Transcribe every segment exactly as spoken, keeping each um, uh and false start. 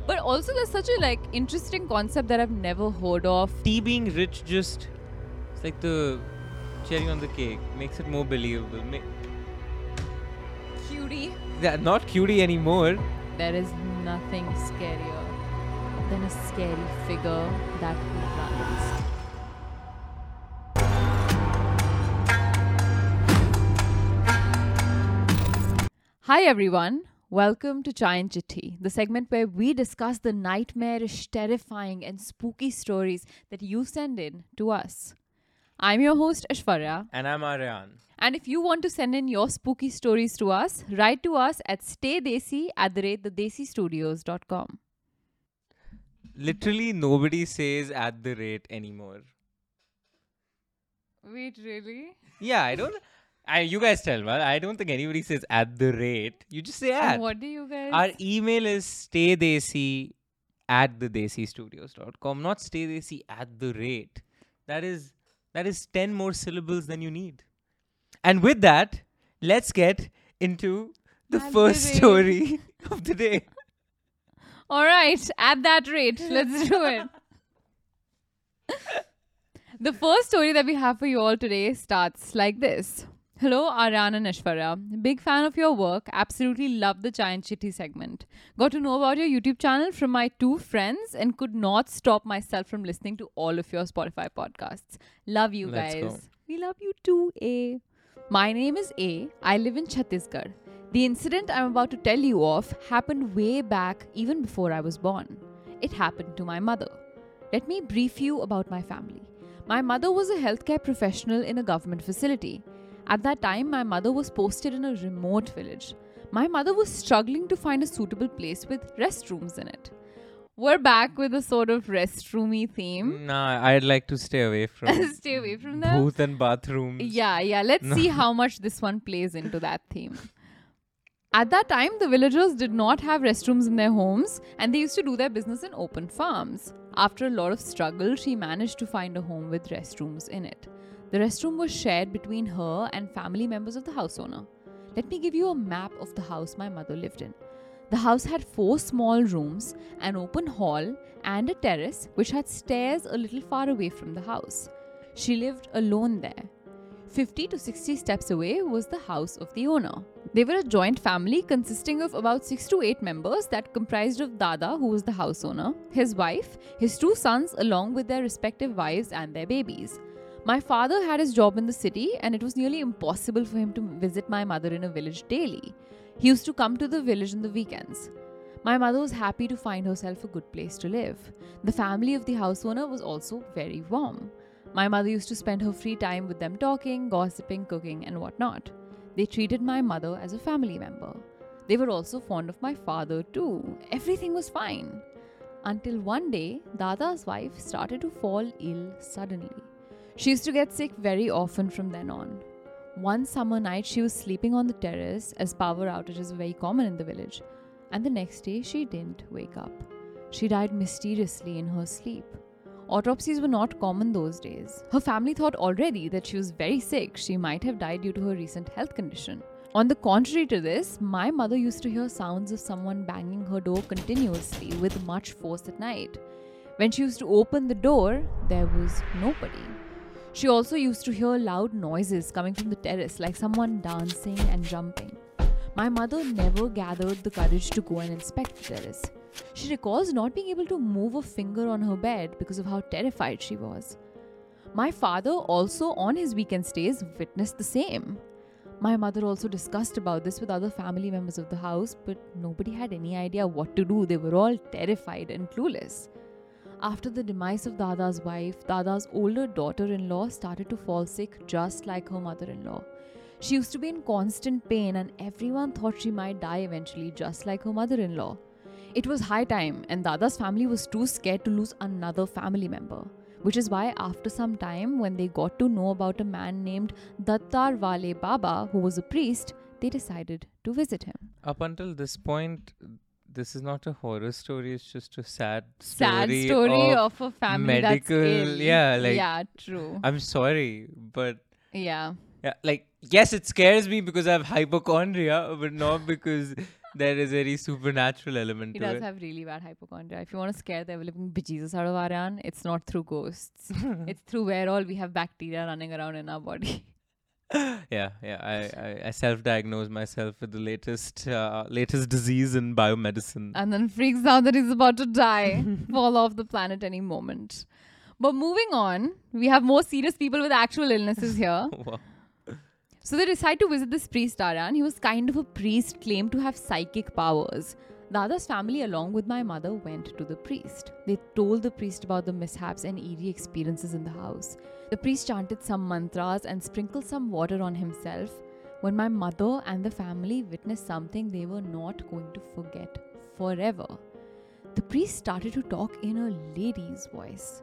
But also there's such a like interesting concept that I've never heard of. Tea being rich just, it's like the cherry on the cake. Makes it more believable. Ma- Cutie. yeah, not cutie anymore. There is nothing scarier than a scary figure that runs. Hi everyone, welcome to Chai and Chitti, the segment where we discuss the nightmarish, terrifying and spooky stories that you send in to us. I'm your host Ashwarya, And I'm Aryan. and if you want to send in your spooky stories to us, write to us at staydesi at the rate thedesistudios dot com. Literally nobody says at the rate anymore. Wait, really? Yeah, I don't. I, you guys tell me. I don't think anybody says at the rate. You just say at. And what do you guys... Our email is staydesi at the desi studios dot com, not staydesi at the rate. That is that is ten more syllables than you need. And with that, let's get into the At the first rate. story of the day. All right, at that rate, let's do it. The first story that we have for you all today starts like this. Hello, Aryan and Ashwarya. Big fan of your work. Absolutely love the Chai and Chitti segment. Got to know about your YouTube channel from my two friends and could not stop myself from listening to all of your Spotify podcasts. Love you Let's guys. go. We love you too, A. My name is A. I live in Chhattisgarh. The incident I'm about to tell you of happened way back even before I was born. It happened to my mother. Let me brief you about my family. My mother was a healthcare professional in a government facility. At that time, my mother was posted in a remote village. My mother was struggling to find a suitable place with restrooms in it. We're back with a sort of restroomy theme. Nah, I'd like to stay away from Stay away from that. booth and bathrooms. Yeah, yeah. Let's No. see how much this one plays into that theme. At that time, the villagers did not have restrooms in their homes and they used to do their business in open farms. After a lot of struggle, she managed to find a home with restrooms in it. The restroom was shared between her and family members of the house owner. Let me give you a map of the house my mother lived in. The house had four small rooms, an open hall, and a terrace which had stairs a little far away from the house. She lived alone there. fifty to sixty steps away was the house of the owner. They were a joint family consisting of about six to eight members that comprised of Dada, who was the house owner, his wife, his two sons along with their respective wives and their babies. My father had his job in the city and it was nearly impossible for him to visit my mother in a village daily. He used to come to the village on the weekends. My mother was happy to find herself a good place to live. The family of the house owner was also very warm. My mother used to spend her free time with them talking, gossiping, cooking, and whatnot. They treated my mother as a family member. They were also fond of my father too. Everything was fine. Until one day, Dada's wife started to fall ill suddenly. She used to get sick very often from then on. One summer night, she was sleeping on the terrace as power outages were very common in the village. And the next day, she didn't wake up. She died mysteriously in her sleep. Autopsies were not common those days. Her family thought already that she was very sick. She might have died due to her recent health condition. On the contrary to this, my mother used to hear sounds of someone banging her door continuously with much force at night. When she used to open the door, there was nobody. She also used to hear loud noises coming from the terrace, like someone dancing and jumping. My mother never gathered the courage to go and inspect the terrace. She recalls not being able to move a finger on her bed because of how terrified she was. My father also on his weekend stays witnessed the same. My mother also discussed about this with other family members of the house, but nobody had any idea what to do. They were all terrified and clueless. After the demise of Dada's wife, Dada's older daughter-in-law started to fall sick just like her mother-in-law. She used to be in constant pain and everyone thought she might die eventually just like her mother-in-law. It was high time and Dada's family was too scared to lose another family member. Which is why after some time, when they got to know about a man named Dattar Wale Baba, who was a priest, they decided to visit him. Up until this point, this is not a horror story. It's just a sad story. Sad story of, of, a family medical. that's ill. Yeah, like yeah, true. I'm sorry, but yeah. yeah, like yes, it scares me because I have hypochondria, but not because there is a very supernatural element He to does it. have really bad hypochondria. If you want to scare the ever-living bejesus out of Aryan, it's not through ghosts. It's through where all we have bacteria running around in our body. yeah, yeah. I, I, I self-diagnose myself with the latest uh, latest disease in biomedicine. And then freaks out that he's about to die, fall off the planet any moment. But moving on, we have more serious people with actual illnesses here. Wow. So they decide to visit this priest, Aryan. He was kind of a priest, claimed to have psychic powers. Dada's family, along with my mother, went to the priest. They told the priest about the mishaps and eerie experiences in the house. The priest chanted some mantras and sprinkled some water on himself. When my mother and the family witnessed something they were not going to forget forever. The priest started to talk in a lady's voice.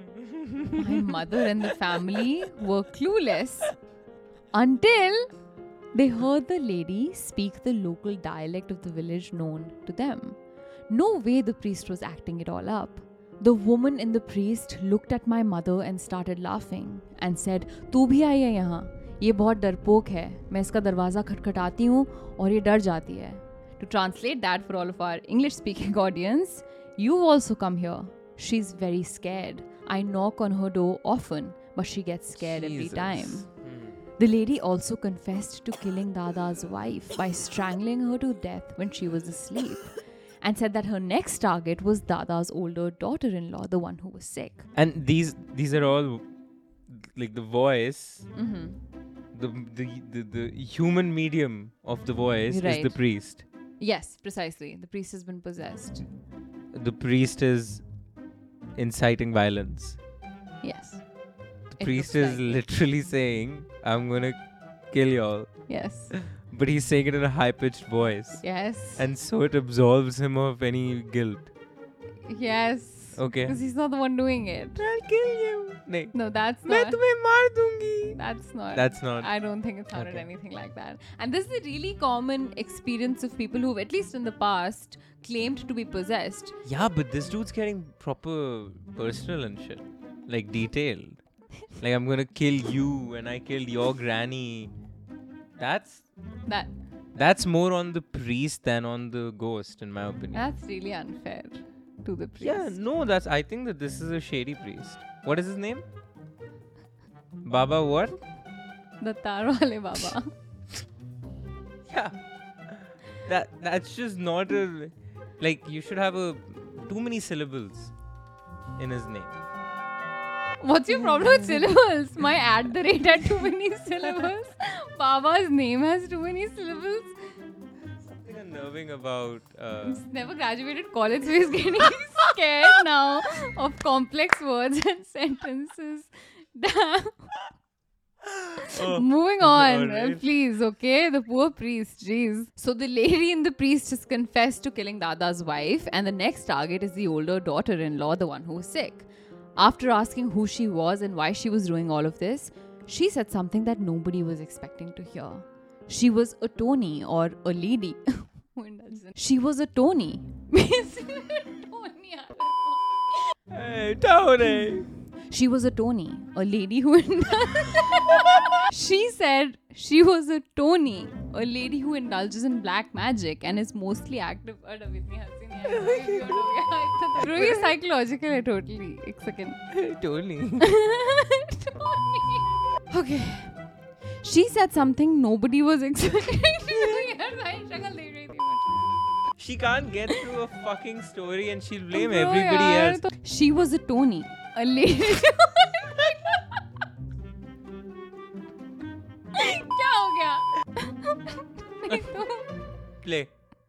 My mother and the family were clueless until they heard the lady speak the local dialect of the village known to them. No way the priest was acting it all up. The woman in the priest looked at my mother and started laughing and said, "तू भी आई है यहाँ? ये बहुत डरपोक है. मैं इसका दरवाज़ा खटखटाती हूँ और ये डर जाती है." To translate that for all of our English-speaking audience, you've also come here. She's very scared. I knock on her door often, but she gets scared every Jesus. time. The lady also confessed to killing Dada's wife by strangling her to death when she was asleep, and said that her next target was Dada's older daughter-in-law, the one who was sick. And these these are all like the voice, Mm-hmm. the, the the the human medium of the voice is Right. the priest. Yes, precisely. The priest has been possessed. The priest is inciting violence. Yes. The It priest looks is like it. literally saying, "I'm gonna kill y'all," Yes. but he's saying it in a high-pitched voice, Yes. and so it absolves him of any guilt. yes. Okay. Because he's not the one doing it. I'll kill you. नहीं, No, that's मैं not. तुम्हें मार दूंगी. That's not. That's not. I don't think it sounded Okay. anything like that. And this is a really common experience of people who've, at least in the past, claimed to be possessed. Yeah, but this dude's getting proper personal and shit. Like detailed. Like, I'm gonna kill you and I killed your granny. That's That that's more on the priest than on the ghost, in my opinion. That's really unfair to the priest. Yeah, no, that's I think that this is a shady priest. What is his name? Baba what? The Tarwale Baba. Yeah. That that's just not a like you should have a too many syllables in his name. What's your problem with syllables? My at the rate had too many syllables. Baba's name has too many syllables. Something unnerving about uh, He's never graduated college, so he's getting scared now of complex words and sentences. Damn. oh, Moving on, alright. uh, please, okay? The poor priest, jeez. So the lady in the priest has confessed to killing Dada's wife, and the next target is the older daughter-in-law, the one who was sick. After asking who she was and why she was doing all of this, she said something that nobody was expecting to hear. She was a Tony, or a lady. Who indulges in- she was a Tony. Basically, a Tony. Hey, Tony! She was a Tony, a lady who She said she was a Tony, a lady who indulges in black magic and is mostly active. Really psychological, है totally. एक second. Tony. Okay. She said something nobody was expecting. यार, सारी शक्ल देख रही थी मुझे. She can't get through a fucking story and she'll blame Bro, everybody यार, else. तो- She was a Tony, a lady. क्या हो गया? नहीं तो Play.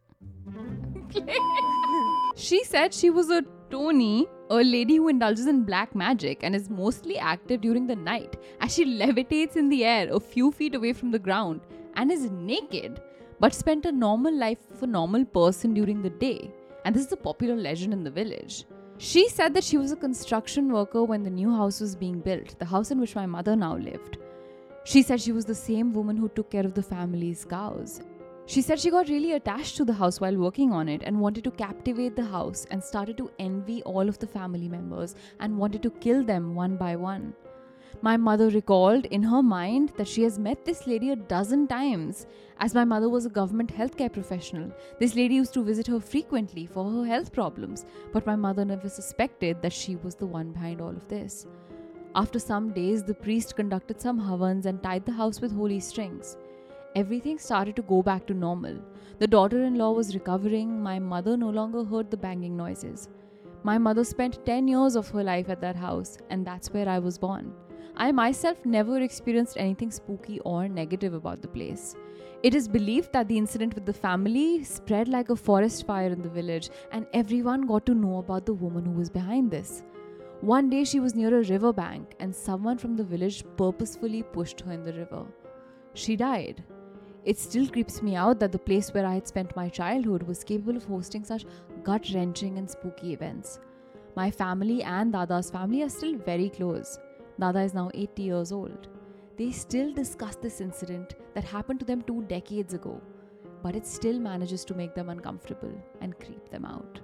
She said she was a Tony, a lady who indulges in black magic and is mostly active during the night as she levitates in the air a few feet away from the ground and is naked, but spent a normal life of a normal person during the day. And this is a popular legend in the village. She said that she was a construction worker when the new house was being built, the house in which my mother now lived. She said she was the same woman who took care of the family's cows. She said she got really attached to the house while working on it and wanted to captivate the house and started to envy all of the family members and wanted to kill them one by one. My mother recalled in her mind that she has met this lady a dozen times, as my mother was a government healthcare professional. This lady used to visit her frequently for her health problems, but my mother never suspected that she was the one behind all of this. After some days, the priest conducted some havans and tied the house with holy strings. Everything started to go back to normal. The daughter-in-law was recovering. My mother no longer heard the banging noises. My mother spent ten years of her life at that house, and that's where I was born. I myself never experienced anything spooky or negative about the place. It is believed that the incident with the family spread like a forest fire in the village, and everyone got to know about the woman who was behind this. One day she was near a river bank, and someone from the village purposefully pushed her in the river. She died. It still creeps me out that the place where I had spent my childhood was capable of hosting such gut-wrenching and spooky events. My family and Dada's family are still very close. Dada is now eighty years old. They still discuss this incident that happened to them two decades ago, but it still manages to make them uncomfortable and creep them out.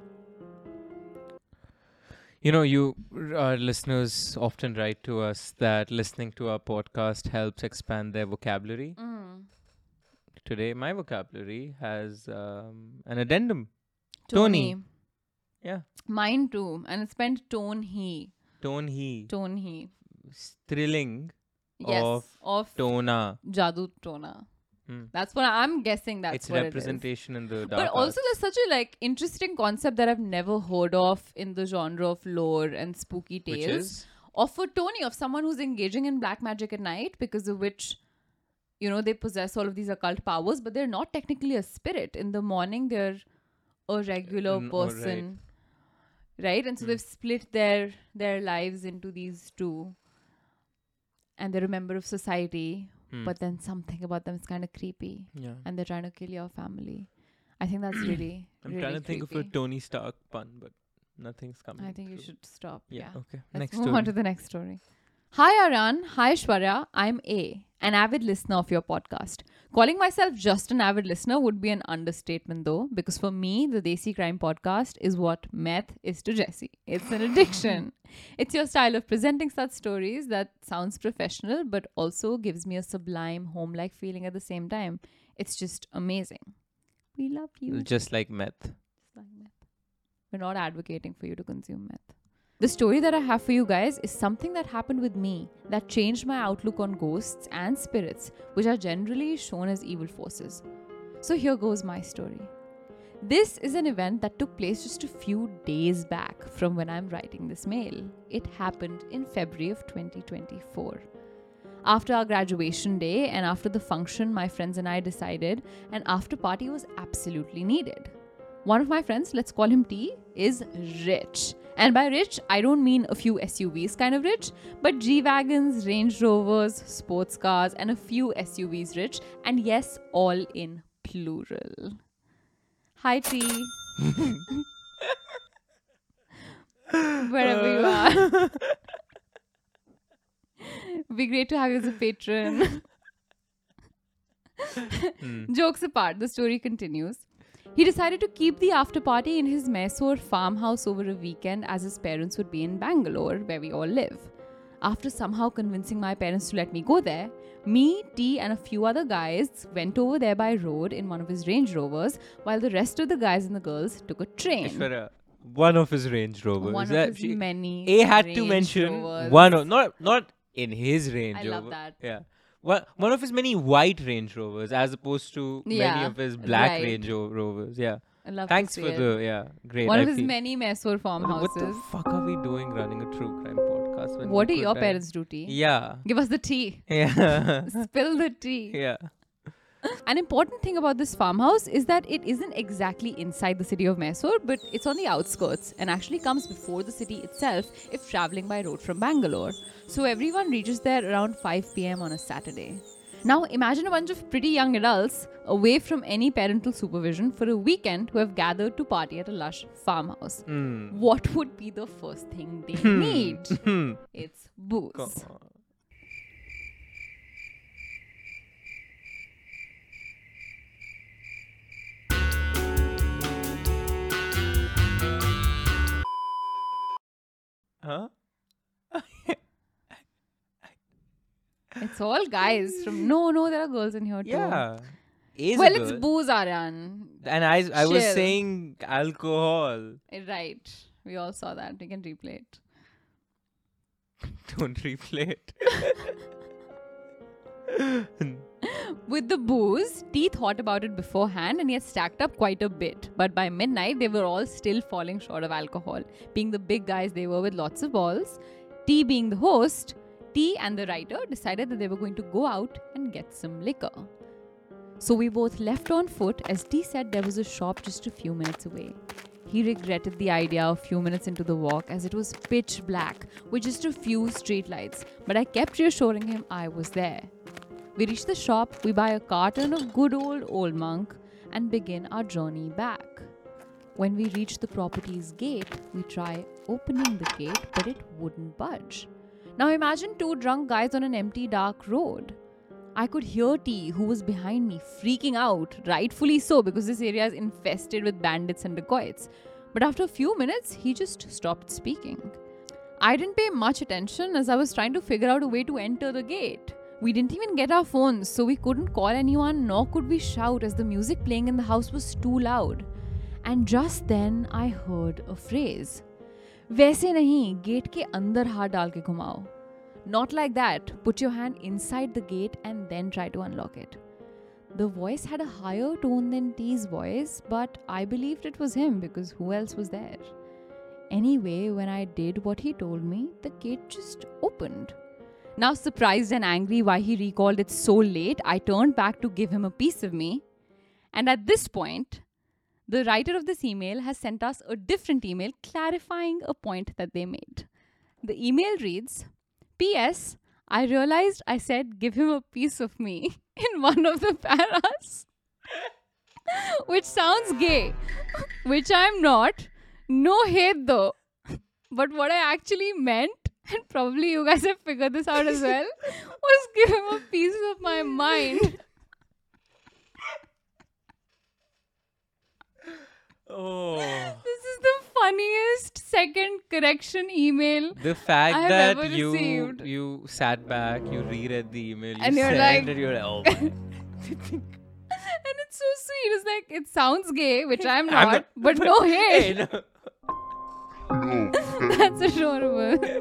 You know, you, our listeners often write to us that listening to our podcast helps expand their vocabulary. Mm. Today, my vocabulary has um, an addendum. Tony. Tony. Yeah. Mine too. And it's spelled tone he. Tone he. Tone he. Thrilling Yes. of Of Tona. Jadoo Tona. Hmm. That's what I'm guessing that's It's what representation in the it is. dark But also arts. there's such a like interesting concept that I've never heard of in the genre of lore and spooky tales. Which is? Of a Tony, of someone who's engaging in black magic at night, because of which, you know, they possess all of these occult powers, but they're not technically a spirit. In the morning, they're a regular Mm, oh, right. person. Right? And so Mm. they've split their their lives into these two. And they're a member of society, Hmm. but then something about them is kind of creepy. Yeah. And they're trying to kill your family. I think that's really, I'm really trying to think of a creepy. Tony Stark pun, but nothing's coming. I think you through. should stop. Yeah. Yeah. Okay. Let's Next move story. on to the next story. Hi Aran, hi Shwarya, I'm A, an avid listener of your podcast. Calling myself just an avid listener would be an understatement though, because for me, the Desi Crime Podcast is what meth is to Jesse. It's an addiction. It's your style of presenting such stories that sounds professional, but also gives me a sublime home-like feeling at the same time. It's just amazing. We love you. Just like meth. Just like meth. We're not advocating for you to consume meth. The story that I have for you guys is something that happened with me that changed my outlook on ghosts and spirits, which are generally shown as evil forces. So here goes my story. This is an event that took place just a few days back from when I'm writing this mail. It happened in February of twenty twenty-four. After our graduation day and after the function, my friends and I decided an after party was absolutely needed. One of my friends, let's call him T, is rich. And by rich, I don't mean a few S U Vs kind of rich, but G-Wagons, Range Rovers, sports cars, and a few S U Vs rich. And yes, all in plural. Hi, T. Wherever you are. It'd be great to have you as a patron. Hmm. Jokes apart, the story continues. He decided to keep the after party in his Mysore farmhouse over a weekend, as his parents would be in Bangalore, where we all live. After somehow convincing my parents to let me go there, me, T, and a few other guys went over there by road in one of his Range Rovers, while the rest of the guys and the girls took a train. Ishwara, one of his Range Rovers. One That of his she- many A had to Range mention Rovers. one of not not in his Range I Rover. love that. Yeah. One, one of his many white Range Rovers as opposed to many Yeah, of his black right. Range Ro- Rovers. Yeah. I love Thanks to for see it. the yeah, great. One I of his feel- many Mysore What the farmhouses. fuck are we doing running a true crime podcast? When What we are could your have- parents' duty? Yeah. Give us the tea. Yeah. Spill the tea. yeah. An important thing about this farmhouse is that it isn't exactly inside the city of Mysore, but it's on the outskirts and actually comes before the city itself if traveling by road from Bangalore. So everyone reaches there around five p.m. on a Saturday. Now imagine a bunch of pretty young adults away from any parental supervision for a weekend who have gathered to party at a lush farmhouse. Mm. What would be the first thing they Hmm. need? Hmm. It's booze. Come on. Huh? It's all guys from. No, no, there are girls in here too. Yeah. A's Well, a it's girl. booze, Aryan. And I, I was Chill. saying alcohol. Right. We all saw that. We can replay it. Don't replay it. With the booze, T thought about it beforehand and he had stacked up quite a bit. But by midnight, they were all still falling short of alcohol. Being the big guys they were with lots of balls, T being the host, T and the writer decided that they were going to go out and get some liquor. So we both left on foot as T said there was a shop just a few minutes away. He regretted the idea a few minutes into the walk as it was pitch black with just a few street lights, but I kept reassuring him I was there. We reach the shop, we buy a carton of good old Old Monk and begin our journey back. When we reach the property's gate, we try opening the gate, but it wouldn't budge. Now imagine two drunk guys on an empty dark road. I could hear T, who was behind me, freaking out, rightfully so because this area is infested with bandits and dacoits. But after a few minutes, he just stopped speaking. I didn't pay much attention as I was trying to figure out a way to enter the gate. We didn't even get our phones, so we couldn't call anyone nor could we shout as the music playing in the house was too loud. And just then I heard a phrase. वैसे नहीं, gate के अंदर हाथ डाल के घुमाओ. Not like that. Put your hand inside the gate and then try to unlock it. The voice had a higher tone than T's voice, but I believed it was him because who else was there? Anyway, when I did what he told me, the gate just opened. Now, surprised and angry why he recalled it so late, I turned back to give him a piece of me. And at this point, the writer of this email has sent us a different email clarifying a point that they made. The email reads, P S. I realized I said give him a piece of me in one of the paras, which sounds gay, which I'm not. No hate though. But what I actually meant, and probably you guys have figured this out as well, was give him a piece of my mind. Oh. This is the funniest second correction email. The fact I have that ever you received. you sat back, you reread the email, you And you're sent like- it, you're like, oh my. And it's so sweet. It's like, it sounds gay, which I'm I'm not, not- but no Hey, hate. no. That's adorable.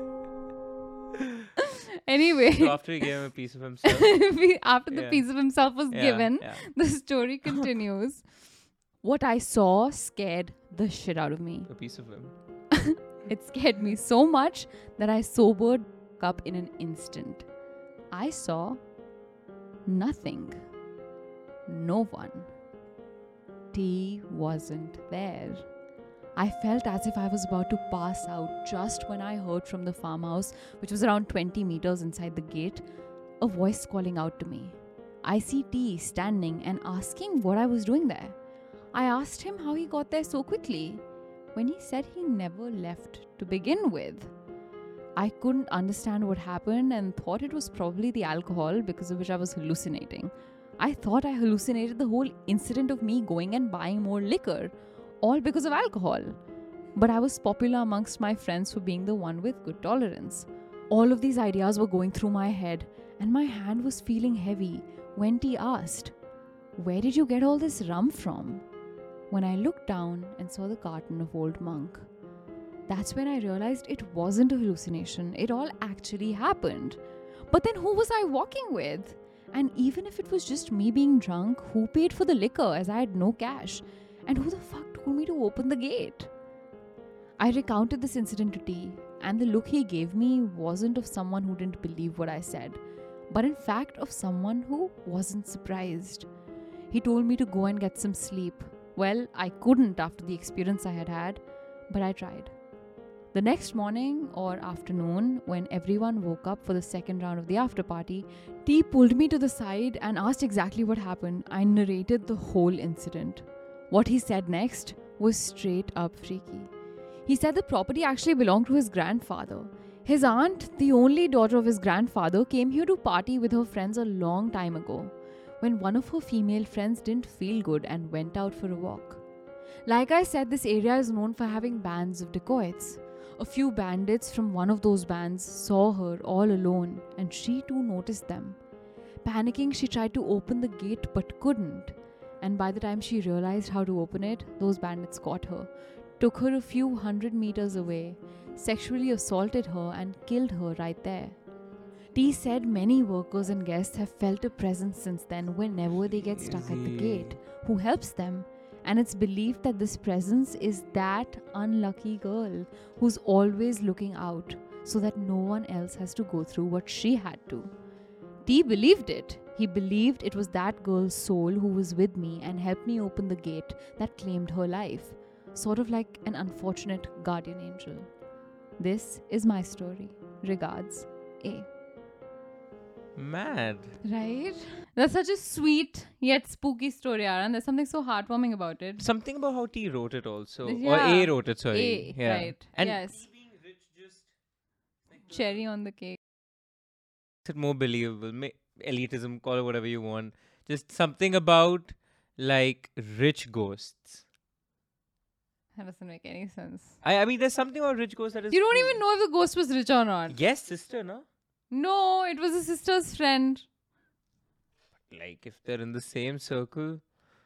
Anyway, So after he gave him a piece of himself. we- after the Yeah. piece of himself was yeah, given, yeah. the story continues. What I saw scared the shit out of me. A piece of him. It scared me so much that I sobered up in an instant. I saw nothing. No one. T wasn't there. I felt as if I was about to pass out just when I heard from the farmhouse, which was around twenty meters inside the gate, a voice calling out to me. I see T standing and asking what I was doing there. I asked him how he got there so quickly, when he said he never left to begin with. I couldn't understand what happened and thought it was probably the alcohol because of which I was hallucinating. I thought I hallucinated the whole incident of me going and buying more liquor, all because of alcohol. But I was popular amongst my friends for being the one with good tolerance. All of these ideas were going through my head and my hand was feeling heavy when T asked, "Where did you get all this rum from?" When I looked down and saw the carton of Old Monk. That's when I realized it wasn't a hallucination. It all actually happened. But then who was I walking with? And even if it was just me being drunk, who paid for the liquor as I had no cash? And who the fuck told me to open the gate? I recounted this incident to T, and the look he gave me wasn't of someone who didn't believe what I said, but in fact of someone who wasn't surprised. He told me to go and get some sleep. Well, I couldn't after the experience I had had, but I tried. The next morning or afternoon, when everyone woke up for the second round of the after party, T pulled me to the side and asked exactly what happened. I narrated the whole incident. What he said next was straight up freaky. He said the property actually belonged to his grandfather. His aunt, the only daughter of his grandfather, came here to party with her friends a long time ago, when one of her female friends didn't feel good and went out for a walk. Like I said, this area is known for having bands of dacoits. A few bandits from one of those bands saw her all alone, and she too noticed them. Panicking, she tried to open the gate but couldn't. And by the time she realized how to open it, those bandits caught her, took her a few hundred meters away, sexually assaulted her, and killed her right there. T said many workers and guests have felt a presence since then whenever they get stuck at the gate, who helps them. And it's believed that this presence is that unlucky girl who's always looking out so that no one else has to go through what she had to. T believed it. He believed it was that girl's soul who was with me and helped me open the gate that claimed her life, sort of like an unfortunate guardian angel. This is my story. Regards, A. Mad. Right? That's such a sweet yet spooky story, Aaron. There's something so heartwarming about it. Something about how T wrote it also. Yeah. Or A wrote it, sorry. A, yeah. right. And yes. being rich just Cherry on the cake. makes it more believable. Ma- elitism, call it whatever you want. Just something about like rich ghosts. That doesn't make any sense. I, I mean, there's something about rich ghosts that is. You don't cool. even know if the ghost was rich or not. Yes, sister, no? No, it was a sister's friend. Like, if they're in the same circle.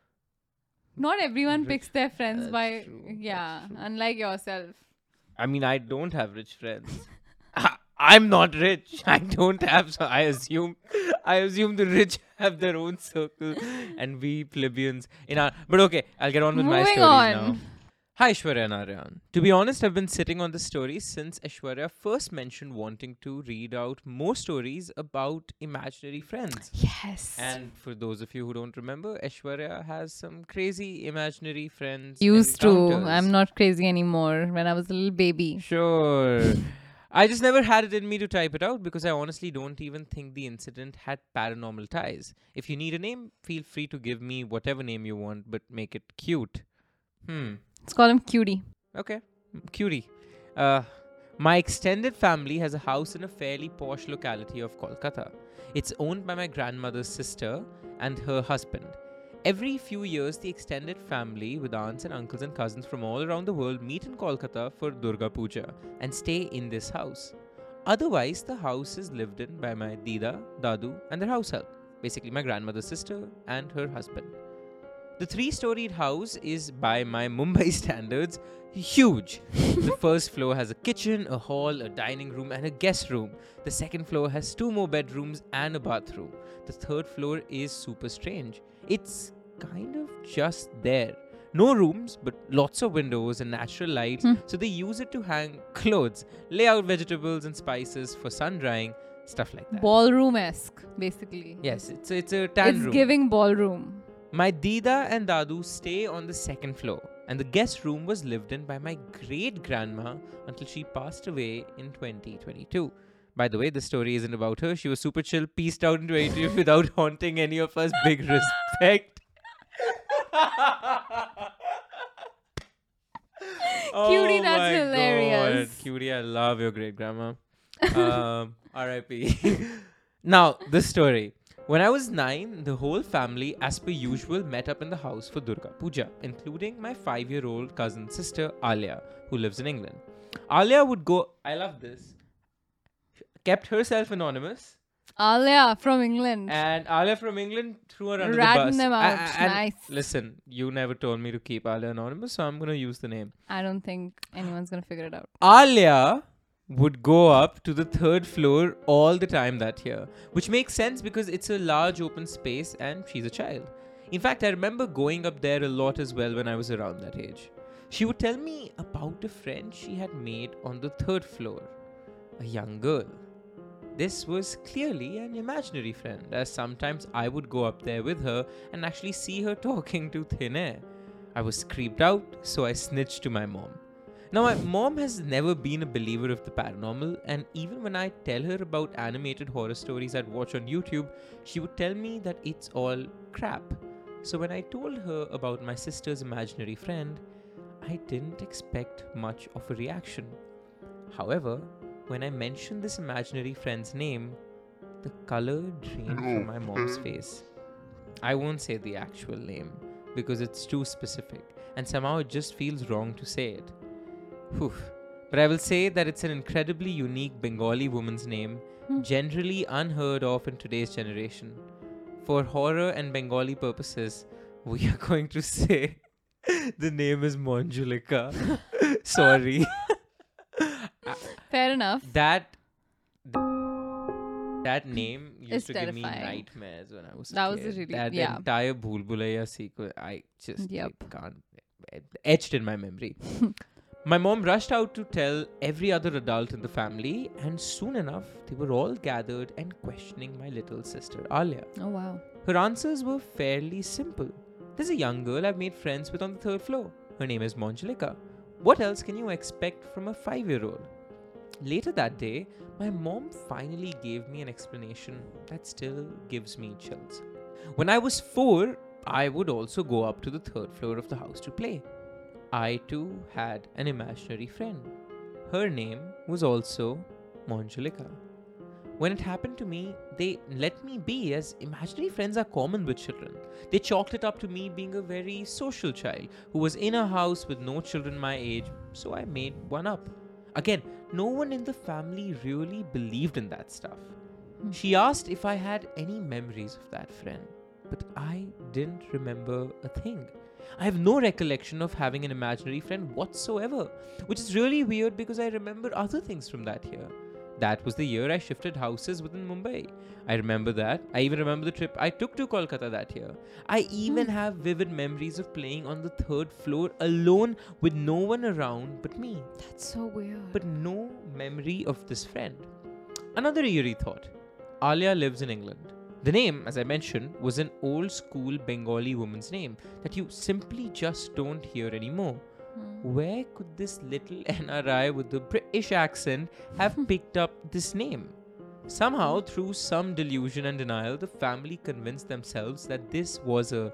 Not everyone Rich- picks their friends That's by. true, Yeah, that's true. unlike yourself. I mean, I don't have rich friends. I, I'm not rich. I don't have. So I assume, I assume the rich have their own circle, and we plebeians in our. But okay, I'll get on with my Moving stories on. now. Hi, Aishwarya and Aryan. To be honest, I've been sitting on this story since Aishwarya first mentioned wanting to read out more stories about imaginary friends. Yes. And for those of you who don't remember, Aishwarya has some crazy imaginary friends. Used to. encounters. I'm not crazy anymore when I was a little baby. Sure. I just never had it in me to type it out because I honestly don't even think the incident had paranormal ties. If you need a name, feel free to give me whatever name you want, but make it cute. Hmm. Let's call him Cutie. Okay. Mm, Cutie. Uh, my extended family has a house in a fairly posh locality of Kolkata. It's owned by my grandmother's sister and her husband. Every few years, the extended family with aunts and uncles and cousins from all around the world meet in Kolkata for Durga Puja and stay in this house. Otherwise, the house is lived in by my Dida, Dadu, and their house help. Basically, my grandmother's sister and her husband. The three-storied house is, by my Mumbai standards, huge. The first floor has a kitchen, a hall, a dining room, and a guest room. The second floor has two more bedrooms and a bathroom. The third floor is super strange. It's kind of just there. No rooms, but lots of windows and natural light, Hmm. so they use it to hang clothes, lay out vegetables and spices for sun drying, stuff like that. Ballroom-esque, basically. Yes, it's, it's a tan It's room. giving ballroom. My Dida and Dadu stay on the second floor, and the guest room was lived in by my great grandma until she passed away in twenty twenty-two. By the way, the story isn't about her. She was super chill, peaced out in twenty twenty-two without haunting any of us. Big respect. Cutie, Oh that's my hilarious. God. Cutie, I love your great grandma. Um, R I P Now, the story. When I was nine, the whole family, as per usual, met up in the house for Durga Puja, including my five-year-old cousin sister, Alia, who lives in England. Alia would go, I love this, kept herself anonymous, Alia from England. and Alia from England threw her under Ratting the bus. them A- out. a- and Nice. Listen, you never told me to keep Alia anonymous, so I'm going to use the name. I don't think anyone's going to figure it out. Alia would go up to the third floor all the time that year, which makes sense because it's a large open space and she's a child. In fact, I remember going up there a lot as well when I was around that age. She would tell me about a friend she had made on the third floor, a young girl. This was clearly an imaginary friend, as sometimes I would go up there with her and actually see her talking to thin air. I was creeped out, so I snitched to my mom. Now, my mom has never been a believer of the paranormal, and even when I tell her about animated horror stories I'd watch on YouTube, she would tell me that it's all crap. So when I told her about my sister's imaginary friend, I didn't expect much of a reaction. However, when I mentioned this imaginary friend's name, the color drained from my mom's face. I won't say the actual name, because it's too specific, and somehow it just feels wrong to say it. Whew. But I will say that it's an incredibly unique Bengali woman's name, Hmm. generally unheard of in today's generation. For horror and Bengali purposes, we are going to say the name is Monjulika. Sorry. Fair enough. That that name used It's to give me terrifying. nightmares when I was a That was kid. a really- that yeah. entire Bhool Bhulaiya sequence, I just Yep. I can't etched in my memory. My mom rushed out to tell every other adult in the family, and soon enough, they were all gathered and questioning my little sister Alia. Oh, wow. Her answers were fairly simple. There's a young girl I've made friends with on the third floor. Her name is Monjulika. What else can you expect from a five-year-old? Later that day, my mom finally gave me an explanation that still gives me chills. When I was four, I would also go up to the third floor of the house to play. I too had an imaginary friend. Her name was also Monjulika. When it happened to me, they let me be, as imaginary friends are common with children. They chalked it up to me being a very social child who was in a house with no children my age, so I made one up. Again, no one in the family really believed in that stuff. Hmm. She asked if I had any memories of that friend, but I didn't remember a thing. I have no recollection of having an imaginary friend whatsoever, which is really weird because I remember other things from that year. That was the year I shifted houses within Mumbai. I remember that. I even remember the trip I took to Kolkata that year. I even Hmm. have vivid memories of playing on the third floor alone with no one around but me. That's so weird. But no memory of this friend. Another eerie thought. Alia lives in England. The name, as I mentioned, was an old school Bengali woman's name that you simply just don't hear anymore. Hmm. Where could this little N R I with the British accent have picked up this name? Somehow, through some delusion and denial, the family convinced themselves that this was a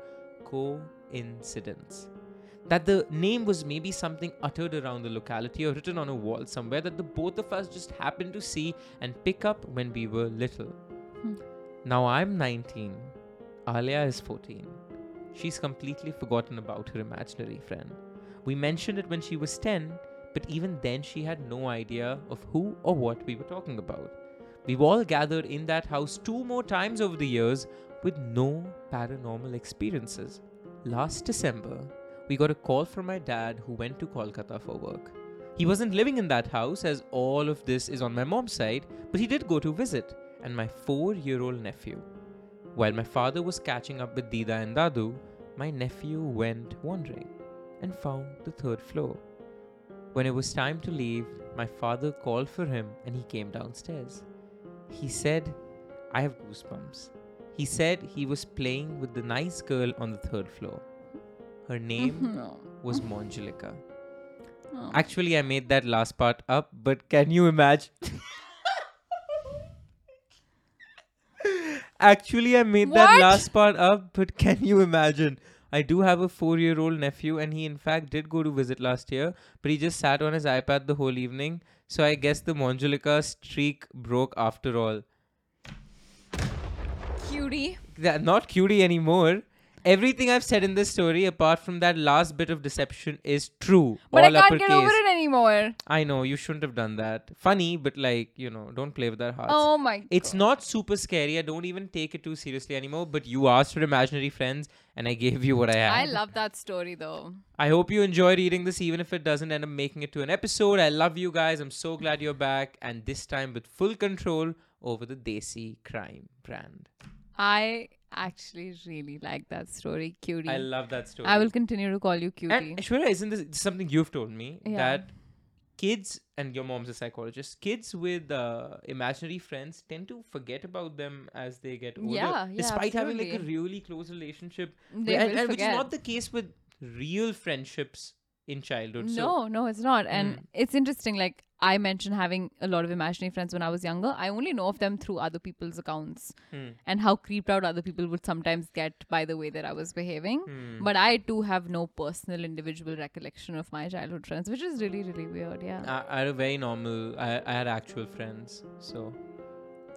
coincidence. That the name was maybe something uttered around the locality or written on a wall somewhere that the both of us just happened to see and pick up when we were little. Hmm. Now I'm nineteen. Alia is fourteen. She's completely forgotten about her imaginary friend. We mentioned it when she was ten, but even then she had no idea of who or what we were talking about. We've all gathered in that house two more times over the years with no paranormal experiences. Last December, we got a call from my dad who went to Kolkata for work. He wasn't living in that house as all of this is on my mom's side, but he did go to visit, and my four-year-old nephew. While my father was catching up with Dida and Dadu, my nephew went wandering and found the third floor. When it was time to leave, my father called for him and he came downstairs. He said, I have goosebumps. He said he was playing with the nice girl on the third floor. Her name No. was Monjulika. Oh. Actually, I made that last part up, but can you imagine? Actually, I made that What? last part up, but can you imagine? I do have a four-year-old nephew, and he in fact did go to visit last year, but he just sat on his iPad the whole evening. So I guess the Monjulika streak broke after all. Cutie. That, not cutie anymore. Everything I've said in this story, apart from that last bit of deception, is true. But all I can't uppercase. get over it anymore. I know, you shouldn't have done that. Funny, but like, you know, don't play with our hearts. Oh my It's God. not super scary. I don't even take it too seriously anymore. But you asked for imaginary friends, and I gave you what I had. I love that story though. I hope you enjoy reading this, even if it doesn't end up making it to an episode. I love you guys. I'm so glad you're back, and this time with full control over the Desi crime brand. I actually really like that story, Cutie. I love that story. I will continue to call you Cutie. And Aishwarya, isn't this something you've told me Yeah. that kids, and your mom's a psychologist, kids with uh, imaginary friends tend to forget about them as they get older, Yeah, yeah, despite having like a absolutely. really close relationship. They and, will and which is forget. not the case with real friendships in childhood. So, No, no, it's not. And Mm. it's interesting. Like I mentioned having a lot of imaginary friends when I was younger. I only know of them through other people's accounts Hmm. and how creeped out other people would sometimes get by the way that I was behaving. Hmm. But I too have no personal individual recollection of my childhood friends, which is really, really weird. Yeah. I, I had a very normal. I, I had actual friends, so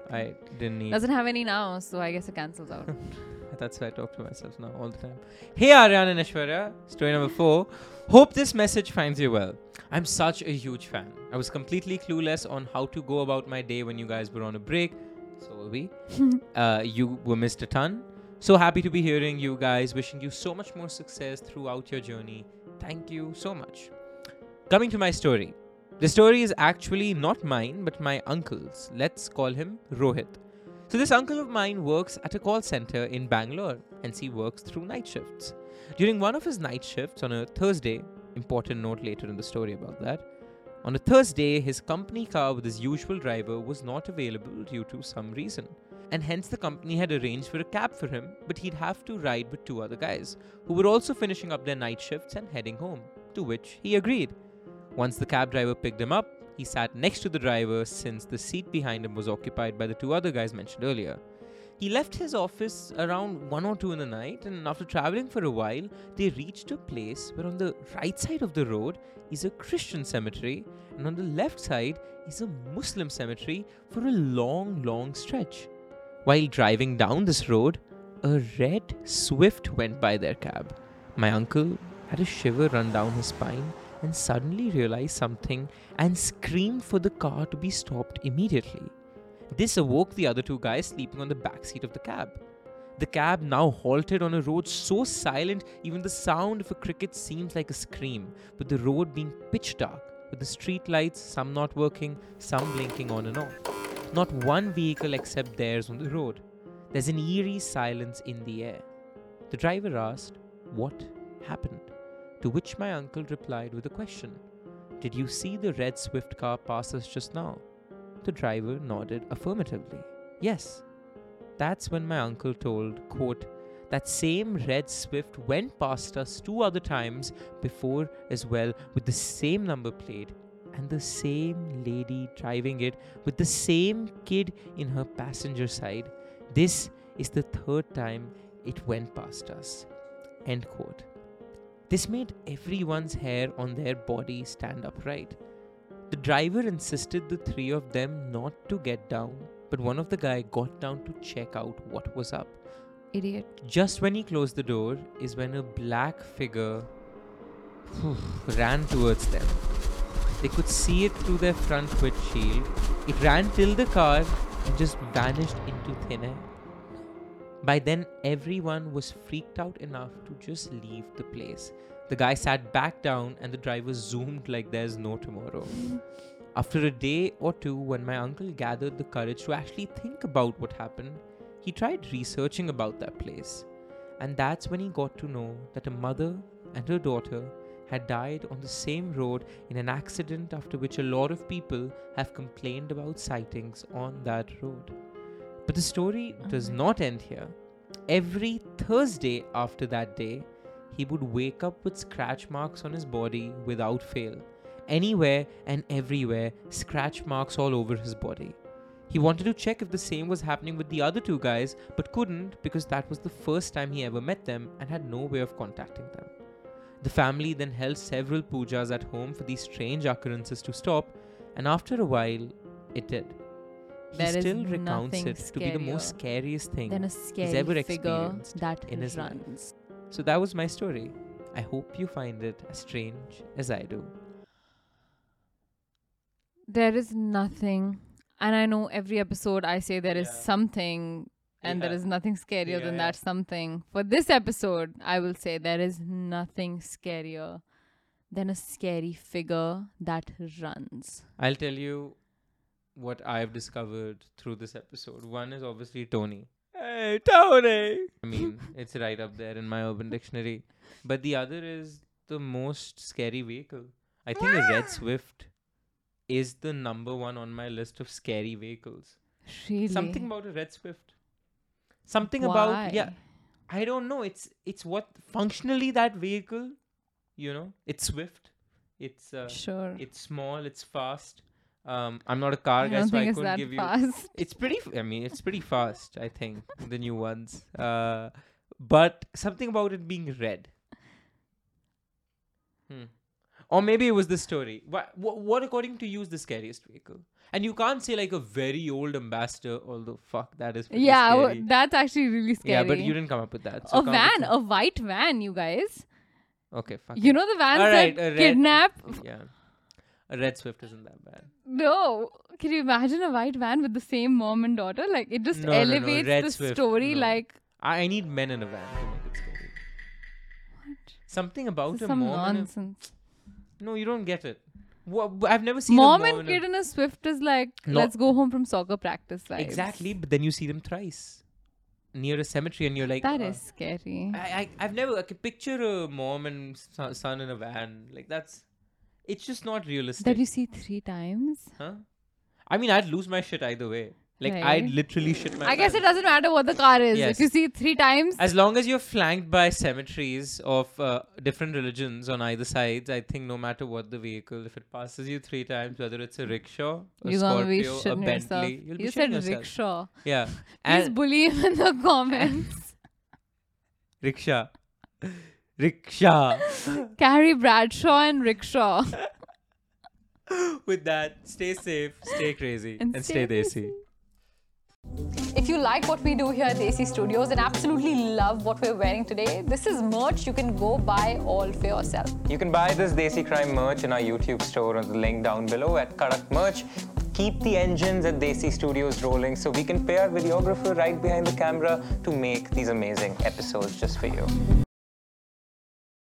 I didn't need. Doesn't have any now, so I guess it cancels out. That's why I talk to myself now all the time. Hey Aryan and Aishwarya, story number four. Hope this message finds you well. I'm such a huge fan. I was completely clueless on how to go about my day when you guys were on a break. So were we. uh, you were missed a ton. So happy to be hearing you guys. Wishing you so much more success throughout your journey. Thank you so much. Coming to my story. The story is actually not mine, but my uncle's. Let's call him Rohit. So this uncle of mine works at a call center in Bangalore, hence he works through night shifts. During one of his night shifts on a Thursday, important note later in the story about that, on a Thursday, his company car with his usual driver was not available due to some reason. And hence the company had arranged for a cab for him, but he'd have to ride with two other guys, who were also finishing up their night shifts and heading home, to which he agreed. Once the cab driver picked him up, he sat next to the driver since the seat behind him was occupied by the two other guys mentioned earlier. He left his office around one or two in the night, and after traveling for a while, they reached a place where on the right side of the road is a Christian cemetery, and on the left side is a Muslim cemetery for a long, long stretch. While driving down this road, a red Swift went by their cab. My uncle had a shiver run down his spine and suddenly realized something and screamed for the car to be stopped immediately. This awoke the other two guys sleeping on the back seat of the cab. The cab now halted on a road so silent even the sound of a cricket seems like a scream, with the road being pitch dark, with the street lights, some not working, some blinking on and off. Not one vehicle except theirs on the road. There's an eerie silence in the air. The driver asked, "What happened?" To which my uncle replied with a question. "Did you see the red Swift car pass us just now?" The driver nodded affirmatively. "Yes." That's when my uncle told, quote, "That same red Swift went past us two other times before as well with the same number plate and the same lady driving it with the same kid in her passenger side. This is the third time it went past us." End quote. This made everyone's hair on their body stand upright. The driver insisted the three of them not to get down, but one of the guys got down to check out what was up. Idiot. Just when he closed the door is when a black figure ran towards them. They could see it through their front windshield. It ran till the car and just vanished into thin air. By then, everyone was freaked out enough to just leave the place. The guy sat back down and the driver zoomed like there's no tomorrow. After a day or two, when my uncle gathered the courage to actually think about what happened, he tried researching about that place. And that's when he got to know that a mother and her daughter had died on the same road in an accident after which a lot of people have complained about sightings on that road. But the story does not end here. Every Thursday after that day, he would wake up with scratch marks on his body without fail. Anywhere and everywhere, scratch marks all over his body. He wanted to check if the same was happening with the other two guys, but couldn't because that was the first time he ever met them and had no way of contacting them. The family then held several pujas at home for these strange occurrences to stop, and after a while, it did. He There still is recounts nothing it to be the most scariest thing Then a he's scary ever figure experienced that in his life. runs. So that was my story. I hope you find it as strange as I do. There is nothing, and I know every episode I say there is Yeah. something, and there Yeah. is nothing scarier Yeah, than yeah. that something. For this episode, I will say there is nothing scarier than a scary figure that runs. I'll tell you what I've discovered through this episode. One is obviously Tony. Hey, Tony! I mean, it's right up there in my Urban Dictionary. But the other is the most scary vehicle. I think a red Swift is the number one on my list of scary vehicles. Really? Something about a red Swift. Something Why? about, yeah, I don't know. It's it's what functionally that vehicle, you know, it's swift. It's uh, Sure. it's small. It's fast. Um, I'm not a car I guy, don't so I think it's couldn't that give you. fast. It's pretty. F- I mean, it's pretty fast. I think the new ones. Uh, but something about it being red. Hmm. Or maybe it was the story. What, what, what according to you is the scariest vehicle? And you can't say like a very old ambassador, although fuck, that is pretty Yeah, scary. w- that's actually really scary. Yeah, but you didn't come up with that. So a come up van, with a white van, you guys. some- Okay, fuck. You know the vans Alright, that a red- kidnap? Yeah. A red Swift isn't that bad. No. Can you imagine a white van with the same mom and daughter? Like, it just No, no, no, elevates Red the Swift, story no. like... I I need men in a van to make it scary. What? Something about This is a some mom. and a- nonsense. No, you don't get it. Wha- I've never seen Mom a mom and in a- kid in a Swift is like, No. let's go home from soccer practice vibes. Exactly, but then you see them thrice near a cemetery, and you're like, That uh, is scary. I, I I've never I could picture a mom and son, son in a van. Like that's, it's just not realistic. That you see three times? Huh? I mean, I'd lose my shit either way. Like Right. I'd literally shit my I guess it pants. doesn't matter what the car is. Yes. If you see it three times, As long as you're flanked by cemeteries of uh, different religions on either side, I think no matter what the vehicle, if it passes you three times, whether it's a rickshaw, a you're gonna be Scorpio, a shitting yourself. Bentley, you'll be You shitting said yourself. rickshaw. Yeah, Please and bully him in the comments. rickshaw, rickshaw. Carrie Bradshaw and rickshaw. With that, stay safe, stay crazy, and, And stay stay desi. If you like what we do here at Desi Studios and absolutely love what we're wearing today, this is merch you can go buy all for yourself. You can buy this Desi Crime merch in our YouTube store on the link down below at Karak Merch. Keep the engines at Desi Studios rolling so we can pay our videographer right behind the camera to make these amazing episodes just for you.